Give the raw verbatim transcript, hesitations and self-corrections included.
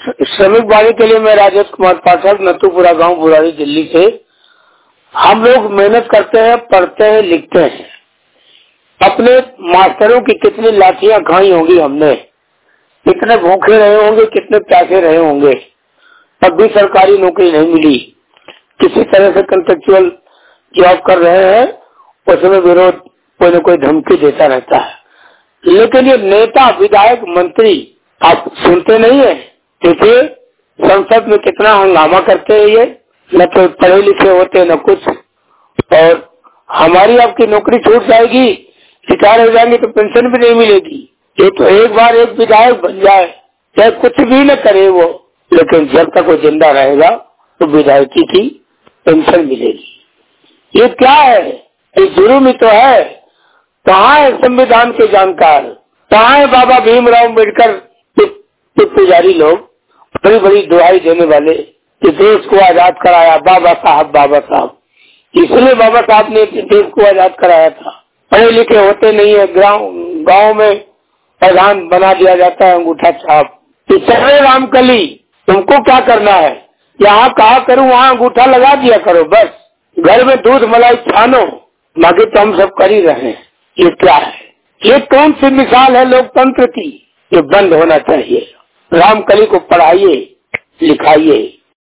श्रमिक वाणी के लिए मैं राजेश कुमार पाठक, नथुपुरा गांव, बुराड़ी, दिल्ली से। हम लोग मेहनत करते हैं, पढ़ते हैं, लिखते हैं। अपने मास्टरों की कितनी लाठियां खाई होंगी हमने, कितने भूखे रहे होंगे, कितने प्यासे रहे होंगे, तब भी सरकारी नौकरी नहीं मिली। किसी तरह से कंट्रेक्चुअल जॉब कर रहे हैं, उसमें विरोध कोई न कोई धमकी देता रहता है। लेकिन ये नेता, विधायक, मंत्री आप सुनते नहीं है। देखिए संसद में कितना हंगामा करते हैं ये, न तो पढ़े लिखे होते न कुछ। और हमारी आपकी नौकरी छूट जाएगी, रिटायर हो जाएंगे तो पेंशन भी नहीं मिलेगी। ये तो एक बार एक विधायक बन जाए, चाहे कुछ भी न करे वो, लेकिन जब तक वो जिंदा रहेगा तो विधायकी की पेंशन मिलेगी। ये क्या है? ये जुर्म ही तो है। कहाँ है संविधान के जानकार? कहाँ है बाबा भीमराव अम्बेडकर पुजारी लोग, बड़ी बड़ी दुआई देने वाले कि देश को आजाद कराया बाबा साहब, बाबा साहब। इसलिए बाबा साहब ने देश को आजाद कराया था। पढ़े लिखे होते नहीं है, गाँव गाँव में प्रधान बना दिया जाता है अंगूठा छाप। चले रामकली, तुमको क्या करना है? यहाँ कहा करूँ वहाँ अंगूठा लगा दिया करो, बस घर में दूध मलाई छानो, बाकी तो हम सब कर ही रहे हैं। ये क्या है? ये कौन सी मिसाल है लोकतंत्र की? ये बंद होना चाहिए। रामकली को पढ़ाइए, लिखाइए।